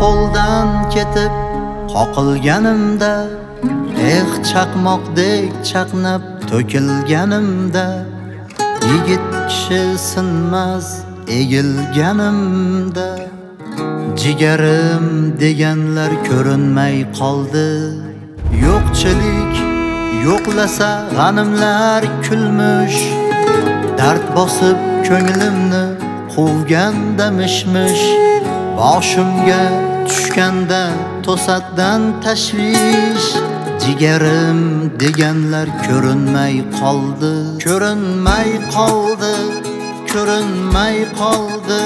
qo'ldan ketib qoqilganimda, chaqmoqdek chaqnab to'kilganimda, yigit kishi sinmas egilganimda, jigarim deganlar ko'rinmay qoldi. Yo'qchilik yo'qlasa g'animlar kulmush, dard bosib ko'nglimni quvganda mishmish, boshimga tushganda to'satdan tashvish, jigarim deganlar ko'rinmay qoldi, ko'rinmay qoldi, ko'rinmay qoldi.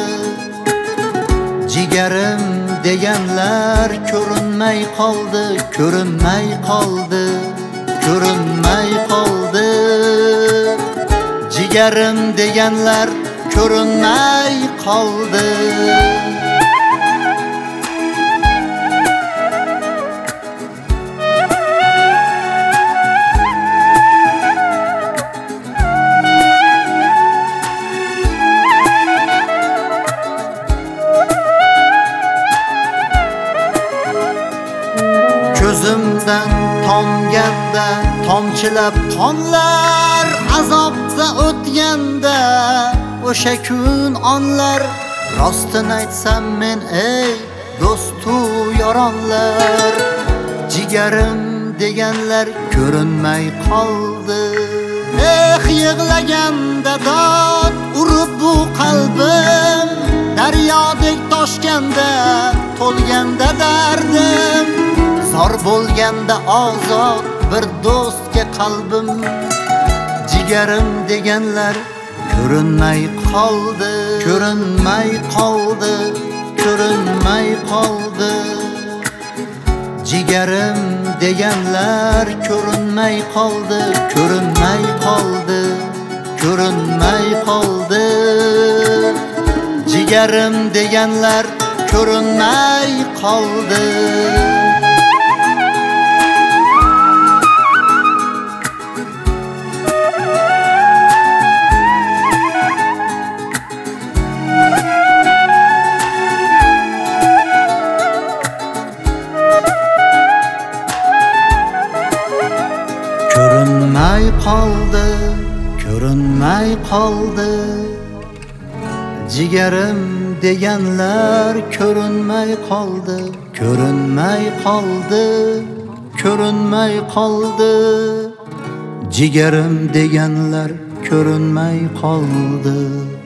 Jigarim deganlar ko'rinmay qoldi, ko'rinmay qoldi, ko'rinmay qoldi. Jigarim deganlar ko'rinmay qoldi. Ko'zimdan tomganda tomchilab qonlar, azobda o'tganda o'sha kun onlar. Rostini aytsam men ey do'stu yoronlar, jigarim deganlar ko'rinmay qoldi. Yig'laganda dod urib bu qalbim, daryodek toshganda to'lganda dardim, zor bo'lganda ozod bir do'stga qalbim, jigarim deganlar ko'rinmay qoldi, ko'rinmay qoldi, ko'rinmay qoldi. Jigarim deganlar ko'rinmay qoldi, ko'rinmay qoldi, ko'rinmay qoldi. Jigarim deganlar ko'rinmay qoldi. Ko'rinmay qoldi, ko'rinmay qoldi. Jigarim deganlar ko'rinmay qoldi, ko'rinmay qoldi, ko'rinmay qoldi. Jigarim deganlar ko'rinmay qoldi.